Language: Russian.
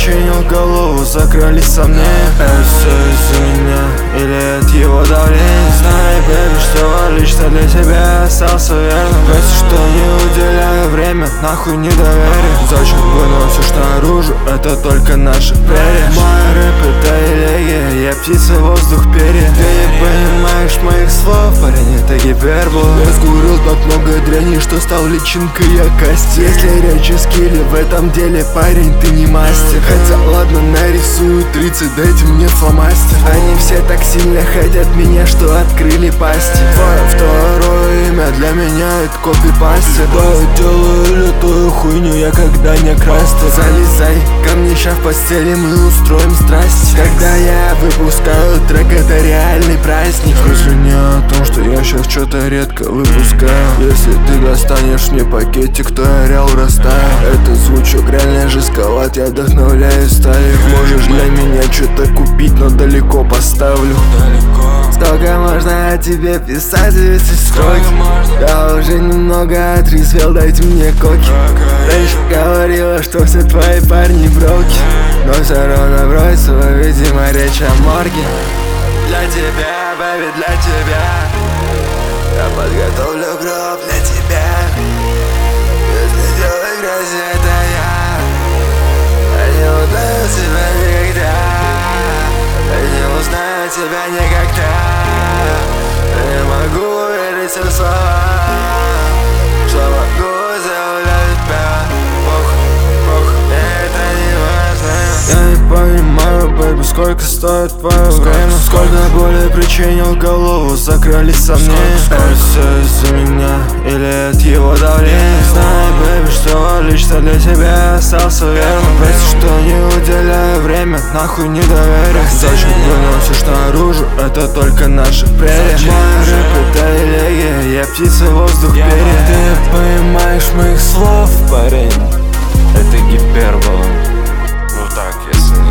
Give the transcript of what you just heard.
причинил голову, закрылись сомнения. Это все из-за меня или от его давления? Знай, бэби, что лично для тебя остался верным. Прости, что не уделяю время, нахуй недоверие. Зачем выносишь наружу, это только наша прерия. Мой рэп это элегия, я птица, воздух, перья. Ты не понимаешь моих слов, парень, это гипербола. Я скурил так много дряни, что стал личинкой я кости. Если речь о скилле в этом деле, парень, ты не мастер. Хотя ладно, нарисую 30, дайте мне фломастер. Они все так сильно хотят меня, что открыли пасти. Твое второе имя для меня это копипастер. Да, я делаю лютую хуйню, я когда не крастер. Залезай ко мне ща в постели, мы устроим страсть. Когда я выпускаю трек, это реальный праздник. Скажи не о том, что я сейчас что-то редко выпускаю. Если ты достанешь мне пакетик, то я реал растаю. Этот звучок реально жестковат, я вдохновляюсь стали. Можешь для меня что-то купить, но далеко поставлю. Сколько можно о тебе писать эти строки? Я уже немного отрезвел, дайте мне коки. Раньше говорила, что все твои парни броки, но все равно бросила, видимо, речь о морге. Для тебя, бэби, для тебя я подготовлю гроб для тебя. Если дело в грязи, это я не узнаю тебя никогда. Я не узнаю тебя никогда. Я не могу верить в слова, что могу заявлять тебя. Похуй, это не важно. Я не понимаю, бэби, сколько стоит твое время. Сколько боли причинил голову, закрылись сомнения. Это все из-за меня или от его давления? Знай, бэби, что лично для тебя остался верным. Прости, что не уделяю время, нахуй недоверие. Зачем выносишь наружу, это только наша прерия. Мой рэп это элегия, я птица, воздух, перья. Ты не понимаешь моих слов, парень, это гипербола. Ну так, если